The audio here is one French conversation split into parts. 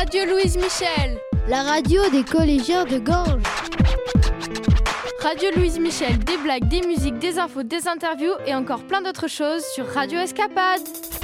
Radio Louise Michel, la radio des collégiens de Ganges. Radio Louise Michel, des blagues, des musiques, des infos, des interviews et encore plein d'autres choses sur Radio Escapade.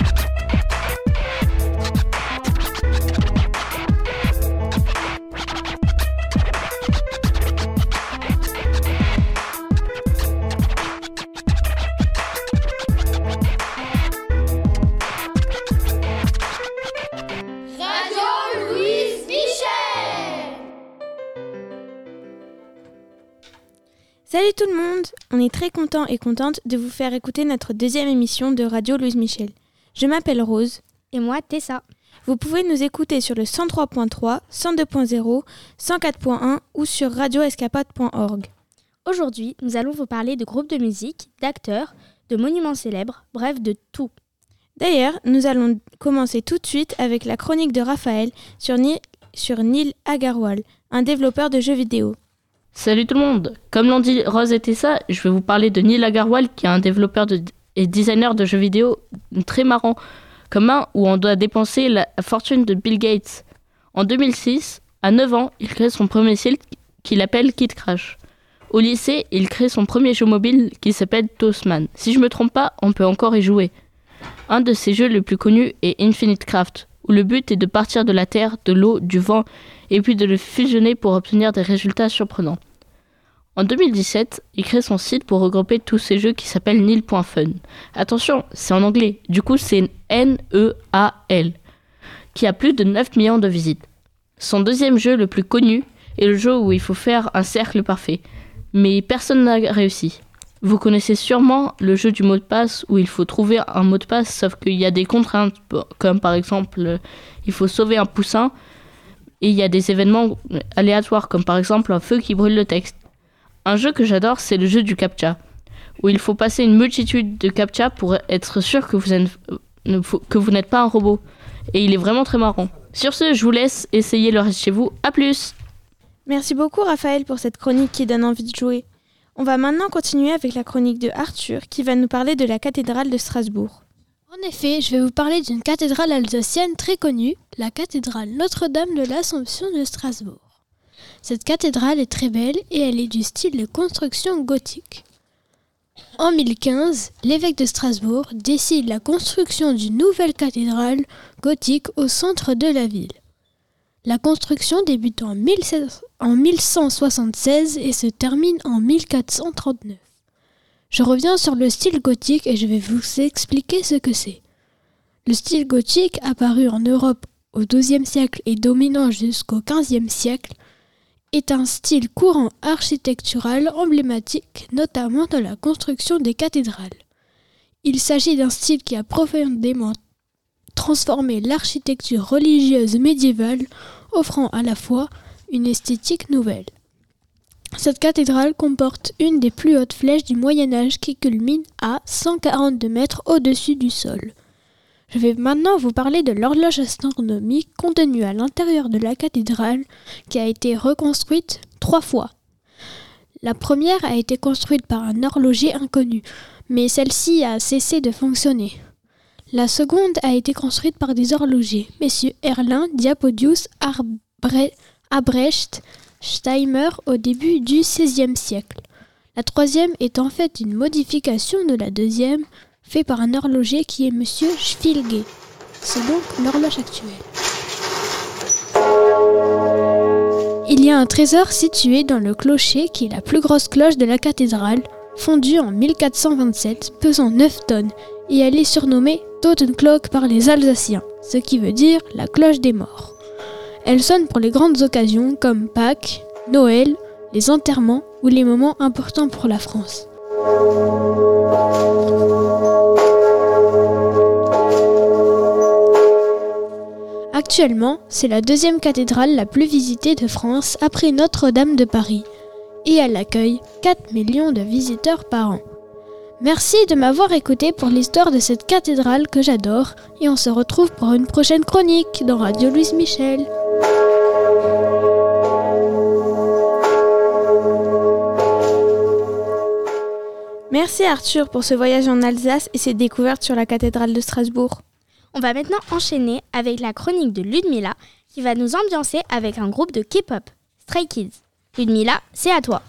Salut tout le monde! On est très content et contente de vous faire écouter notre deuxième émission de Radio Louise Michel. Je m'appelle Rose. Et moi, Tessa. Vous pouvez nous écouter sur le 103.3, 102.0, 104.1 ou sur radioescapade.org. Aujourd'hui, nous allons vous parler de groupes de musique, d'acteurs, de monuments célèbres, bref, de tout. D'ailleurs, nous allons commencer tout de suite avec la chronique de Raphaël sur Neil Agarwal, un développeur de jeux vidéo. Salut tout le monde! Comme l'ont dit Rose et Tessa, je vais vous parler de Neil Agarwal, qui est un développeur et designer de jeux vidéo très marrant, comme un où on doit dépenser la fortune de Bill Gates. En 2006, à 9 ans, il crée son premier site qu'il appelle Kid Crash. Au lycée, il crée son premier jeu mobile qui s'appelle Toastman. Si je me trompe pas, on peut encore y jouer. Un de ses jeux les plus connus est Infinite Craft, où le but est de partir de la terre, de l'eau, du vent, et puis de le fusionner pour obtenir des résultats surprenants. En 2017, il crée son site pour regrouper tous ces jeux qui s'appelle Neil.fun. Attention, c'est en anglais, du coup c'est N-E-A-L, qui a plus de 9 millions de visites. Son deuxième jeu le plus connu est le jeu où il faut faire un cercle parfait, mais personne n'a réussi. Vous connaissez sûrement le jeu du mot de passe où il faut trouver un mot de passe, sauf qu'il y a des contraintes, comme par exemple, il faut sauver un poussin, et il y a des événements aléatoires, comme par exemple un feu qui brûle le texte. Un jeu que j'adore, c'est le jeu du CAPTCHA, où il faut passer une multitude de CAPTCHA pour être sûr que vous n'êtes pas un robot. Et il est vraiment très marrant. Sur ce, je vous laisse essayer le reste chez vous. À plus! Merci beaucoup Raphaël pour cette chronique qui donne envie de jouer. On va maintenant continuer avec la chronique de Arthur qui va nous parler de la cathédrale de Strasbourg. En effet, je vais vous parler d'une cathédrale alsacienne très connue, la cathédrale Notre-Dame de l'Assomption de Strasbourg. Cette cathédrale est très belle et elle est du style de construction gothique. En 1015, l'évêque de Strasbourg décide la construction d'une nouvelle cathédrale gothique au centre de la ville. La construction débute en 1176 et se termine en 1439. Je reviens sur le style gothique et je vais vous expliquer ce que c'est. Le style gothique, apparu en Europe au XIIe siècle et dominant jusqu'au XVe siècle, est un style courant architectural emblématique, notamment dans la construction des cathédrales. Il s'agit d'un style qui a profondément transformé l'architecture religieuse médiévale, offrant à la fois une esthétique nouvelle. Cette cathédrale comporte une des plus hautes flèches du Moyen-Âge qui culmine à 142 mètres au-dessus du sol. Je vais maintenant vous parler de l'horloge astronomique contenue à l'intérieur de la cathédrale qui a été reconstruite 3 fois. La première a été construite par un horloger inconnu, mais celle-ci a cessé de fonctionner. La seconde a été construite par des horlogers, messieurs Erlin, Diapodius, Albrecht, Steimer au début du XVIe siècle. La troisième est en fait une modification de la deuxième, faite par un horloger qui est monsieur Schwilge. C'est donc l'horloge actuelle. Il y a un trésor situé dans le clocher qui est la plus grosse cloche de la cathédrale, fondue en 1427, pesant 9 tonnes, et elle est surnommée Totenglocke par les Alsaciens, ce qui veut dire la cloche des morts. Elle sonne pour les grandes occasions comme Pâques, Noël, les enterrements ou les moments importants pour la France. Actuellement, c'est la deuxième cathédrale la plus visitée de France après Notre-Dame de Paris et elle accueille 4 millions de visiteurs par an. Merci de m'avoir écouté pour l'histoire de cette cathédrale que j'adore et on se retrouve pour une prochaine chronique dans Radio Louise Michel. Merci Arthur pour ce voyage en Alsace et ses découvertes sur la cathédrale de Strasbourg. On va maintenant enchaîner avec la chronique de Ludmila qui va nous ambiancer avec un groupe de K-pop, Stray Kids. Ludmila, c'est à toi.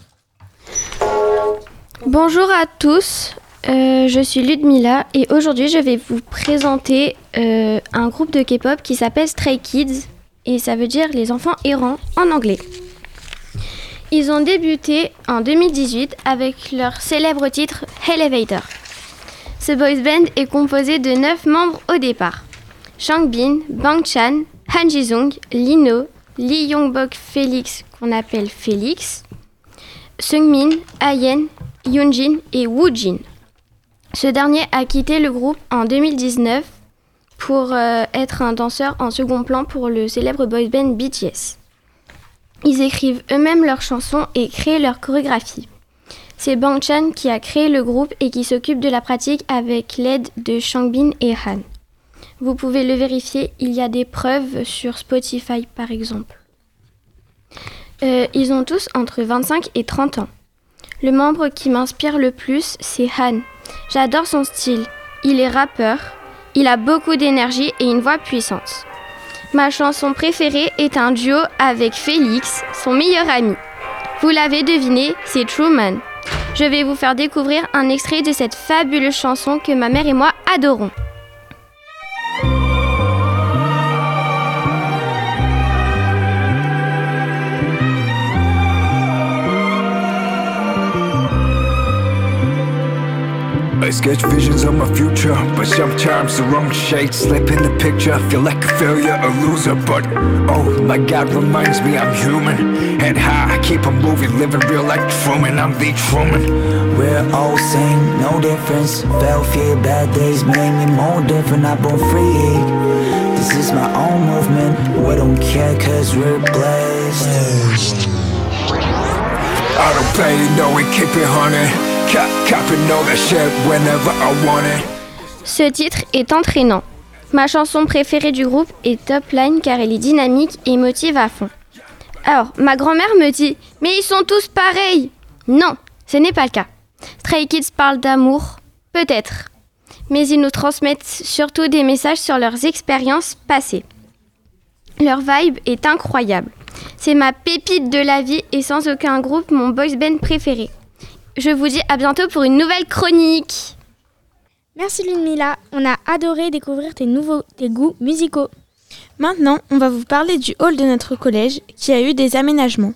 Bonjour à tous, je suis Ludmila et aujourd'hui je vais vous présenter un groupe de K-pop qui s'appelle Stray Kids et ça veut dire les enfants errants en anglais. Ils ont débuté en 2018 avec leur célèbre titre Elevator. Ce boys band est composé de 9 membres au départ. Changbin, Bangchan, Han Jisung, Lino, Lee Yongbok Félix qu'on appelle Félix, Seungmin, Ayen, Yoonjin et Woojin. Ce dernier a quitté le groupe en 2019 pour être un danseur en second plan pour le célèbre boys band BTS. Ils écrivent eux-mêmes leurs chansons et créent leur chorégraphie. C'est Bangchan qui a créé le groupe et qui s'occupe de la pratique avec l'aide de Changbin et Han. Vous pouvez le vérifier, il y a des preuves sur Spotify par exemple. Ils ont tous entre 25 et 30 ans. Le membre qui m'inspire le plus, c'est Han. J'adore son style. Il est rappeur, il a beaucoup d'énergie et une voix puissante. Ma chanson préférée est un duo avec Félix, son meilleur ami. Vous l'avez deviné, c'est Truman. Je vais vous faire découvrir un extrait de cette fabuleuse chanson que ma mère et moi adorons. I sketch visions of my future, but sometimes the wrong shades slip in the picture. Feel like a failure, a loser, but oh, my God reminds me I'm human. And I keep on moving, living real like Truman, I'm the Truman. We're all same, no difference. Felt fear, bad days made me more different. I born free. This is my own movement. We don't care cause we're blessed. I don't play, no, we keep it honey. Copping all that shit whenever I want it. Ce titre est entraînant. Ma chanson préférée du groupe est Top Line car elle est dynamique et motive à fond. Alors, ma grand-mère me dit « Mais ils sont tous pareils !» Non, ce n'est pas le cas. Stray Kids parlent d'amour, peut-être. Mais ils nous transmettent surtout des messages sur leurs expériences passées. Leur vibe est incroyable. C'est ma pépite de la vie et sans aucun groupe mon boys band préféré. Je vous dis à bientôt pour une nouvelle chronique. Merci Ludmila, on a adoré découvrir tes goûts musicaux. Maintenant, on va vous parler du hall de notre collège qui a eu des aménagements.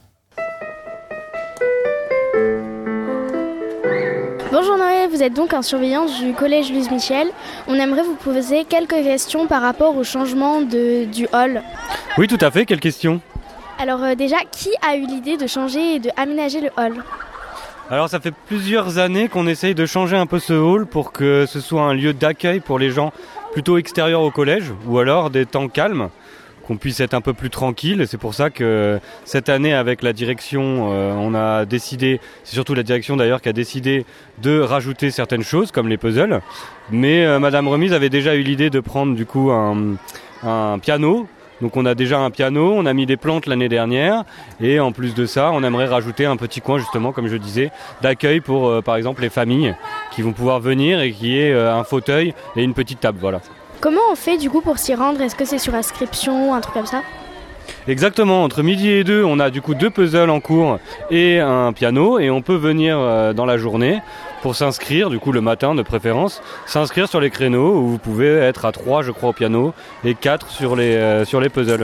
Bonjour Noé, vous êtes donc un surveillant du collège Louise Michel. On aimerait vous poser quelques questions par rapport au changement du hall. Oui, tout à fait, quelles questions ? Alors déjà, qui a eu l'idée de changer et de aménager le hall ? Alors ça fait plusieurs années qu'on essaye de changer un peu ce hall pour que ce soit un lieu d'accueil pour les gens plutôt extérieurs au collège ou alors des temps calmes, qu'on puisse être un peu plus tranquille. Et c'est pour ça que cette année avec la direction, on a décidé, c'est surtout la direction d'ailleurs qui a décidé de rajouter certaines choses comme les puzzles. Mais Madame Remise avait déjà eu l'idée de prendre du coup un piano. Donc on a déjà un piano, on a mis des plantes l'année dernière et en plus de ça, on aimerait rajouter un petit coin justement, comme je disais, d'accueil pour par exemple les familles qui vont pouvoir venir et qui est un fauteuil et une petite table, voilà. Comment on fait du coup pour s'y rendre ? Est-ce que c'est sur inscription ou un truc comme ça ? Exactement, entre midi et 2, on a du coup 2 puzzles en cours et un piano et on peut venir dans la journée pour s'inscrire, du coup le matin de préférence, s'inscrire sur les créneaux où vous pouvez être à 3 je crois au piano et 4 sur les puzzles.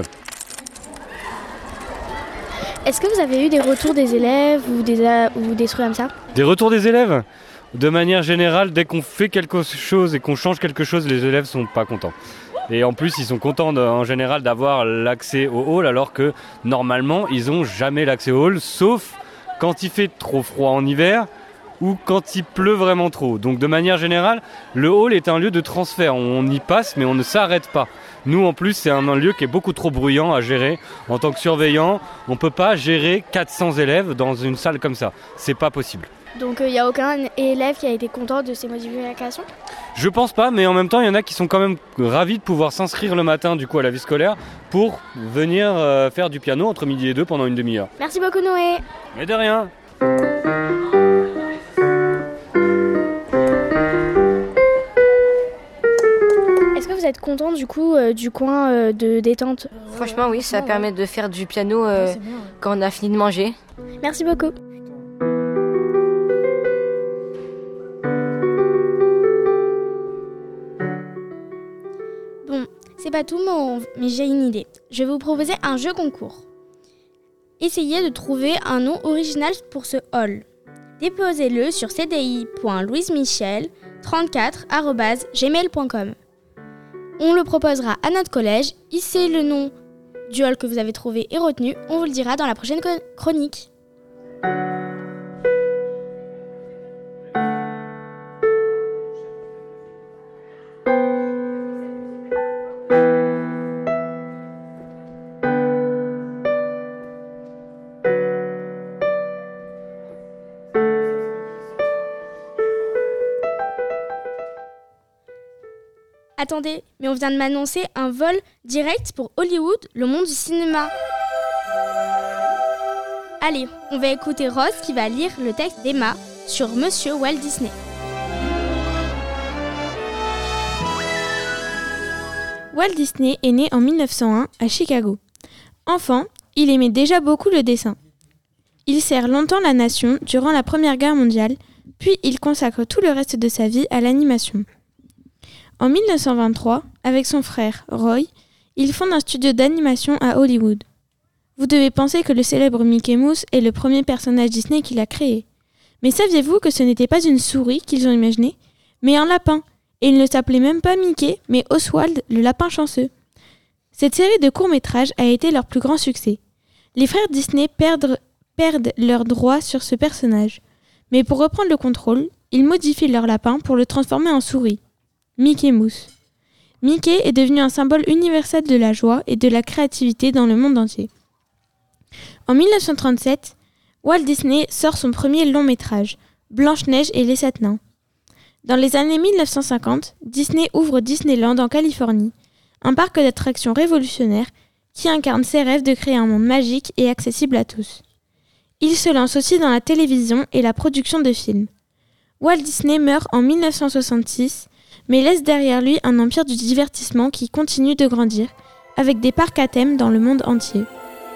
Est-ce que vous avez eu des retours des élèves ou des trucs comme ça ? Des retours des élèves ? De manière générale, dès qu'on fait quelque chose et qu'on change quelque chose, les élèves sont pas contents. Et en plus, ils sont contents en général d'avoir l'accès au hall alors que normalement, ils n'ont jamais l'accès au hall sauf quand il fait trop froid en hiver ou quand il pleut vraiment trop. Donc de manière générale, le hall est un lieu de transfert. On y passe mais on ne s'arrête pas. Nous en plus, c'est un lieu qui est beaucoup trop bruyant à gérer. En tant que surveillant, on ne peut pas gérer 400 élèves dans une salle comme ça. C'est pas possible. Donc il n'y a aucun élève qui a été content de ces modifications ? Je pense pas, mais en même temps, il y en a qui sont quand même ravis de pouvoir s'inscrire le matin du coup à la vie scolaire pour venir faire du piano entre midi et 2 pendant une demi-heure. Merci beaucoup Noé. Mais de rien. Est-ce que vous vous êtes content du coup du coin de détente? Franchement, oui, ça permet de faire du piano quand on a fini de manger. Merci beaucoup. Bon, c'est pas tout, mais j'ai une idée. Je vais vous proposer un jeu concours. Essayez de trouver un nom original pour ce hall. Déposez-le sur cdi.louisemichel34@gmail.com. On le proposera à notre collège. Si le nom du hall que vous avez trouvé est retenu, on vous le dira dans la prochaine chronique. Attendez, mais on vient de m'annoncer un vol direct pour Hollywood, le monde du cinéma. Allez, on va écouter Rose qui va lire le texte d'Emma sur Monsieur Walt Disney. Walt Disney est né en 1901 à Chicago. Enfant, il aimait déjà beaucoup le dessin. Il sert longtemps la nation durant la Première Guerre mondiale, puis il consacre tout le reste de sa vie à l'animation. En 1923, avec son frère Roy, il fonde un studio d'animation à Hollywood. Vous devez penser que le célèbre Mickey Mouse est le premier personnage Disney qu'il a créé. Mais saviez-vous que ce n'était pas une souris qu'ils ont imaginé, mais un lapin, et il ne s'appelait même pas Mickey, mais Oswald, le lapin chanceux. Cette série de courts-métrages a été leur plus grand succès. Les frères Disney perdent leurs droits sur ce personnage. Mais pour reprendre le contrôle, ils modifient leur lapin pour le transformer en souris. Mickey Mouse. Mickey est devenu un symbole universel de la joie et de la créativité dans le monde entier. En 1937, Walt Disney sort son premier long-métrage, Blanche-Neige et les 7 nains. Dans les années 1950, Disney ouvre Disneyland en Californie, un parc d'attractions révolutionnaire qui incarne ses rêves de créer un monde magique et accessible à tous. Il se lance aussi dans la télévision et la production de films. Walt Disney meurt en 1966, mais laisse derrière lui un empire du divertissement qui continue de grandir, avec des parcs à thème dans le monde entier.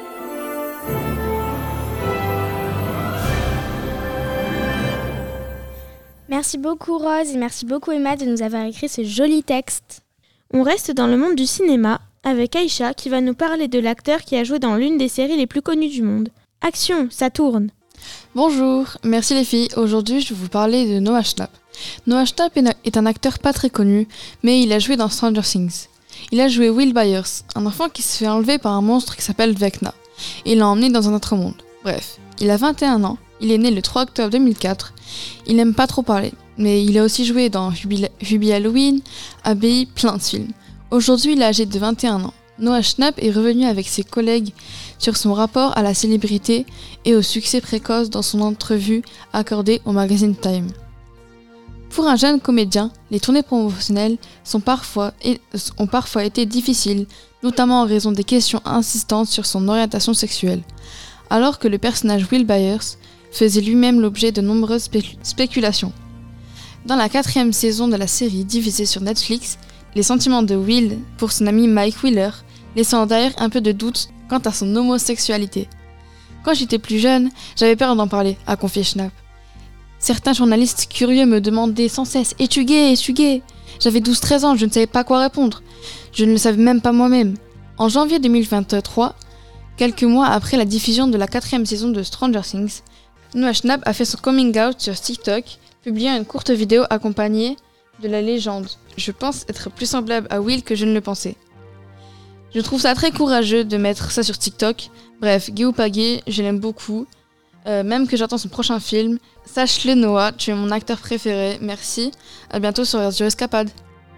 Merci beaucoup Rose et merci beaucoup Emma de nous avoir écrit ce joli texte. On reste dans le monde du cinéma avec Aïcha qui va nous parler de l'acteur qui a joué dans l'une des séries les plus connues du monde. Action, ça tourne! Bonjour, merci les filles. Aujourd'hui, je vais vous parler de Noah Schnapp. Noah Schnapp est un acteur pas très connu, mais il a joué dans Stranger Things. Il a joué Will Byers, un enfant qui se fait enlever par un monstre qui s'appelle Vecna, et l'a emmené dans un autre monde. Bref, il a 21 ans, il est né le 3 octobre 2004, il n'aime pas trop parler, mais il a aussi joué dans Hubie Halloween, ABI, plein de films. Aujourd'hui, il est âgé de 21 ans. Noah Schnapp est revenu avec ses collègues sur son rapport à la célébrité et au succès précoce dans son entrevue accordée au magazine Time. Pour un jeune comédien, les tournées promotionnelles ont parfois été difficiles, notamment en raison des questions insistantes sur son orientation sexuelle, alors que le personnage Will Byers faisait lui-même l'objet de nombreuses spéculations. Dans la 4e saison de la série diffusée sur Netflix, les sentiments de Will pour son ami Mike Wheeler laissant d'ailleurs un peu de doute quant à son homosexualité. Quand j'étais plus jeune, j'avais peur d'en parler, a confié Schnapp. Certains journalistes curieux me demandaient sans cesse « Es-tu gay ? Es-tu gay ?» J'avais 12-13 ans, je ne savais pas quoi répondre. Je ne le savais même pas moi-même. En janvier 2023, quelques mois après la diffusion de la 4e saison de Stranger Things, Noah Schnapp a fait son coming out sur TikTok, publiant une courte vidéo accompagnée de la légende. Je pense être plus semblable à Will que je ne le pensais. Je trouve ça très courageux de mettre ça sur TikTok. Bref, gay ou pas gay, je l'aime beaucoup. Même que j'attends son prochain film. Sache-le Noah, tu es mon acteur préféré. Merci. À bientôt sur Radio Escapade.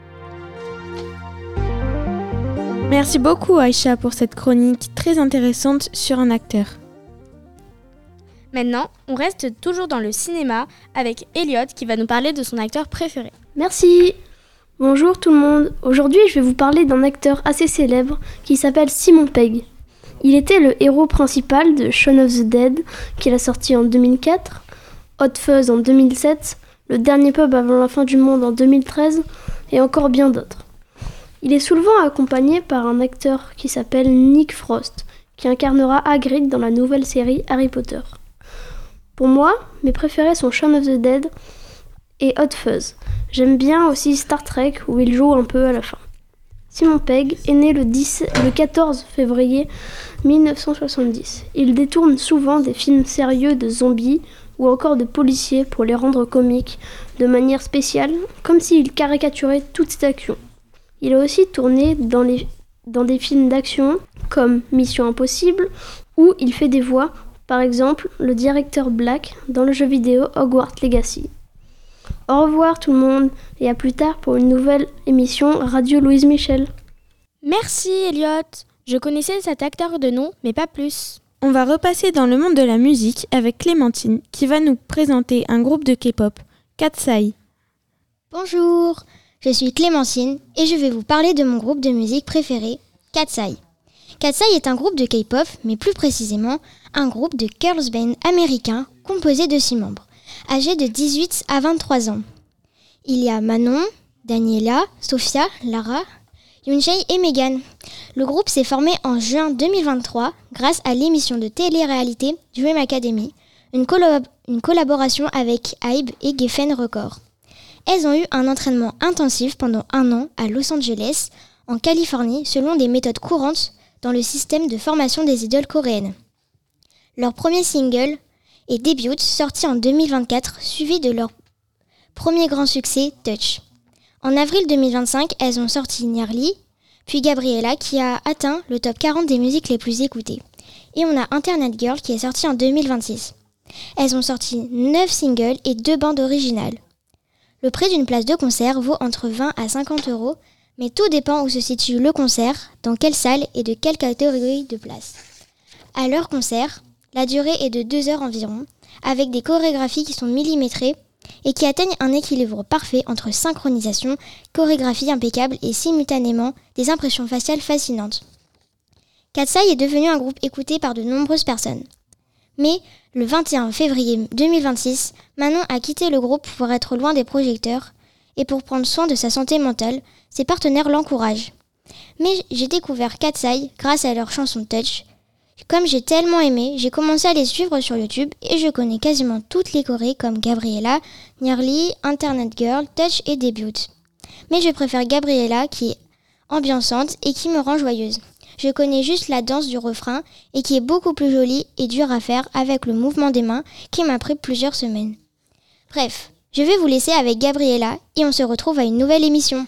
Merci beaucoup Aïcha pour cette chronique très intéressante sur un acteur. Maintenant, on reste toujours dans le cinéma avec Elliot qui va nous parler de son acteur préféré. Merci. Bonjour tout le monde. Aujourd'hui, je vais vous parler d'un acteur assez célèbre qui s'appelle Simon Pegg. Il était le héros principal de Shaun of the Dead, qu'il a sorti en 2004, Hot Fuzz en 2007, Le Dernier Pub avant la fin du monde en 2013, et encore bien d'autres. Il est souvent accompagné par un acteur qui s'appelle Nick Frost, qui incarnera Hagrid dans la nouvelle série Harry Potter. Pour moi, mes préférés sont Shaun of the Dead et Hot Fuzz. J'aime bien aussi Star Trek où il joue un peu à la fin. Simon Pegg est né le 14 février 1970. Il détourne souvent des films sérieux de zombies ou encore de policiers pour les rendre comiques de manière spéciale, comme s'il caricaturait toute cette action. Il a aussi tourné dans des films d'action comme Mission Impossible où il fait des voix, par exemple le directeur Black dans le jeu vidéo Hogwarts Legacy. Au revoir tout le monde et à plus tard pour une nouvelle émission Radio Louise Michel. Merci Elliot. Je connaissais cet acteur de nom, mais pas plus. On va repasser dans le monde de la musique avec Clémentine qui va nous présenter un groupe de K-pop, Katseye. Bonjour, je suis Clémentine et je vais vous parler de mon groupe de musique préféré, Katseye. Katseye est un groupe de K-pop, mais plus précisément un groupe de girls band américain composé de 6 membres, âgés de 18 à 23 ans. Il y a Manon, Daniela, Sophia, Lara, Yoonjae et Megan. Le groupe s'est formé en juin 2023 grâce à l'émission de télé-réalité Dream Academy, une collaboration avec Hybe et Geffen Records. Elles ont eu un entraînement intensif pendant 1 an à Los Angeles, en Californie, selon des méthodes courantes dans le système de formation des idoles coréennes. Leur premier single est Debut, sorti en 2024, suivi de leur premier grand succès, Touch. En avril 2025, elles ont sorti Nearly, puis Gabriella qui a atteint le top 40 des musiques les plus écoutées. Et on a Internet Girl qui est sorti en 2026. Elles ont sorti 9 singles et 2 bandes originales. Le prix d'une place de concert vaut entre 20 à 50 €, mais tout dépend où se situe le concert, dans quelle salle et de quelle catégorie de place. À leur concert, la durée est de 2 heures environ, avec des chorégraphies qui sont millimétrées et qui atteignent un équilibre parfait entre synchronisation, chorégraphie impeccable et simultanément des impressions faciales fascinantes. Katseye est devenu un groupe écouté par de nombreuses personnes. Mais le 21 février 2026, Manon a quitté le groupe pour être loin des projecteurs et pour prendre soin de sa santé mentale, ses partenaires l'encouragent. Mais j'ai découvert Katseye grâce à leur chanson Touch. Comme j'ai tellement aimé, j'ai commencé à les suivre sur YouTube et je connais quasiment toutes les chorés comme Gabriella, Nearly, Internet Girl, Touch et Debut. Mais je préfère Gabriella qui est ambiançante et qui me rend joyeuse. Je connais juste la danse du refrain et qui est beaucoup plus jolie et dure à faire avec le mouvement des mains qui m'a pris plusieurs semaines. Bref, je vais vous laisser avec Gabriella et on se retrouve à une nouvelle émission.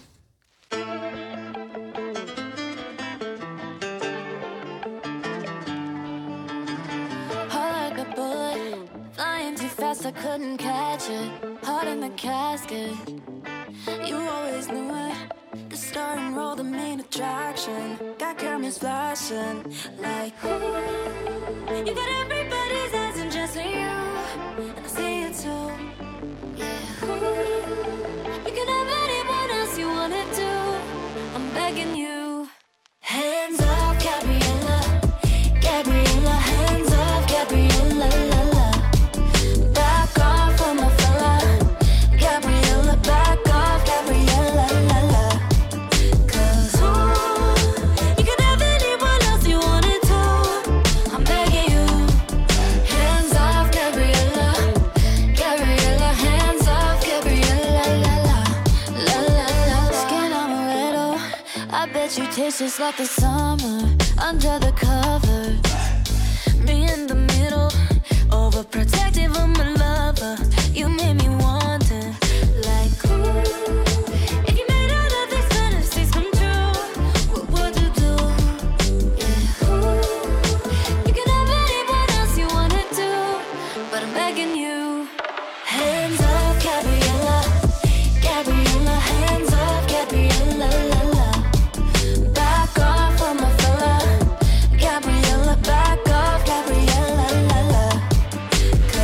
I couldn't catch it, heart in the casket. You always knew it. The star and roll, the main attraction. Got cameras flashing like ooh. You got everybody's eyes and just you, and I see it too. Yeah, ooh. You can have anyone else you wanna do. I'm begging you. Hands off, Gabriella, Gabriella. Hands off, Gabriella, la la. Back off on my fella, Gabriella. Back off, Gabriella, la la. 'Cause ooh, you can have anyone else you wanted to. I'm begging you. Hands off, Gabriella, Gabriella. Hands off, Gabriella, la la, la la la. Skin on a little, I bet you taste just like the summer under the covers. Me in the middle, overprotective of my lover. You made me wonder, like ooh. If you made all of these fantasies come true, what would you do? Yeah, ooh. You can have anyone else you wanna do, but I'm begging you. Hands off, Gabriella, Gabriella. Hands off, Gabriella, la la. Back off on my fella, Gabriella. Back off, Gabriella, la la.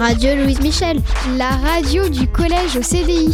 Radio Louise Michel, la radio du collège au CDI.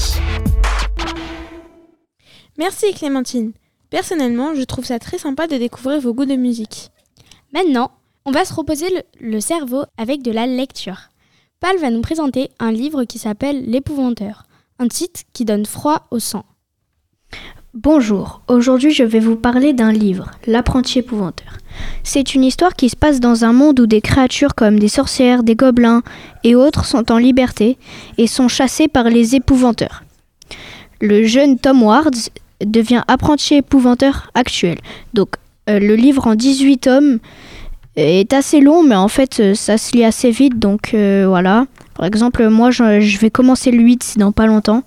Merci Clémentine. Personnellement, je trouve ça très sympa de découvrir vos goûts de musique. Maintenant, on va se reposer le cerveau avec de la lecture. Pal va nous présenter un livre qui s'appelle L'Épouvanteur, un titre qui donne froid au sang. Bonjour, aujourd'hui je vais vous parler d'un livre, L'Apprenti Épouvanteur. C'est une histoire qui se passe dans un monde où des créatures comme des sorcières, des gobelins et autres sont en liberté et sont chassées par les épouvanteurs. Le jeune Tom Ward devient apprenti épouvanteur actuel. Donc le livre en 18 tomes est assez long, mais en fait ça se lit assez vite, donc voilà. Par exemple, moi je vais commencer le 8, c'est dans pas longtemps.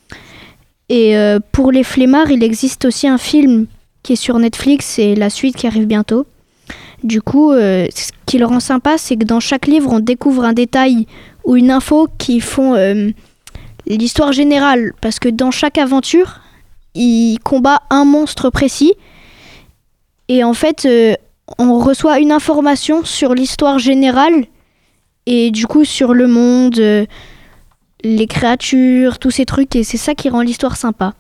Et pour les flemmards, il existe aussi un film qui est sur Netflix et la suite qui arrive bientôt. Du coup, ce qui le rend sympa, c'est que dans chaque livre, on découvre un détail ou une info qui font l'histoire générale. Parce que dans chaque aventure, il combat un monstre précis. Et en fait, on reçoit une information sur l'histoire générale et du coup sur le monde, les créatures, tous ces trucs, et c'est ça qui rend l'histoire sympa.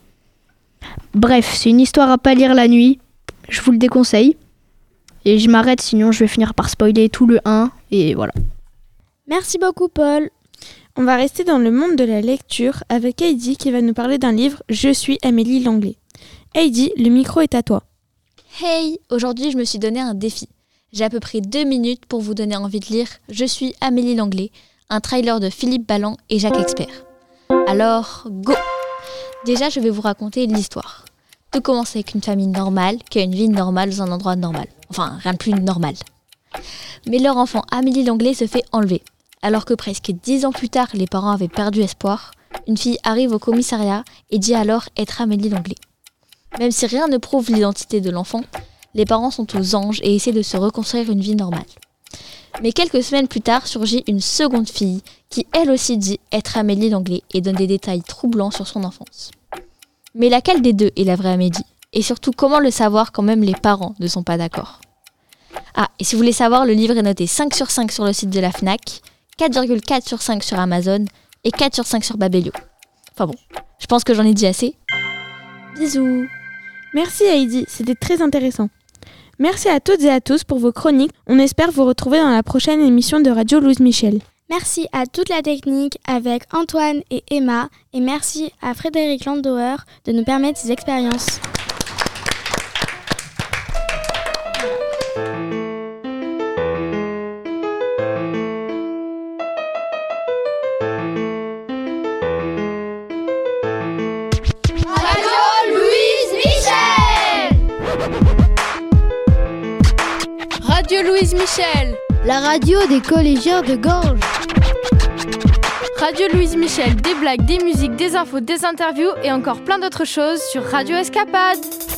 Bref, c'est une histoire à pas lire la nuit, je vous le déconseille. Et je m'arrête, sinon je vais finir par spoiler tout le 1, et voilà. Merci beaucoup Paul. On va rester dans le monde de la lecture avec Heidi qui va nous parler d'un livre « Je suis Amélie Langlais ». Heidi, le micro est à toi. Hey, aujourd'hui je me suis donné un défi. J'ai à peu près 2 minutes pour vous donner envie de lire « Je suis Amélie Langlais », un trailer de Philippe Balland et Jacques Expert. Alors, go! Déjà, je vais vous raconter l'histoire. Tout commence avec une famille normale qui a une vie normale dans un endroit normal. Enfin, rien de plus normal. Mais leur enfant Amélie Langlais se fait enlever. Alors que presque 10 ans plus tard, les parents avaient perdu espoir, une fille arrive au commissariat et dit alors être Amélie Langlais. Même si rien ne prouve l'identité de l'enfant, les parents sont aux anges et essaient de se reconstruire une vie normale. Mais quelques semaines plus tard surgit une seconde fille qui elle aussi dit être Amélie Langlais et donne des détails troublants sur son enfance. Mais laquelle des deux est la vraie Amélie? Et surtout comment le savoir quand même les parents ne sont pas d'accord? Ah, et si vous voulez savoir, le livre est noté 5 sur 5 sur le site de la FNAC, 4,4 sur 5 sur Amazon et 4 sur 5 sur Babelio. Enfin bon, je pense que j'en ai dit assez. Bisous. Merci Heidi, c'était très intéressant. Merci à toutes et à tous pour vos chroniques. On espère vous retrouver dans la prochaine émission de Radio Louise Michel. Merci à toute la technique avec Antoine et Emma. Et merci à Frédéric Landauer de nous permettre ces expériences. Radio Louise Michel, la radio des collégiens de Gorges. Radio Louise Michel, des blagues, des musiques, des infos, des interviews et encore plein d'autres choses sur Radio Escapade.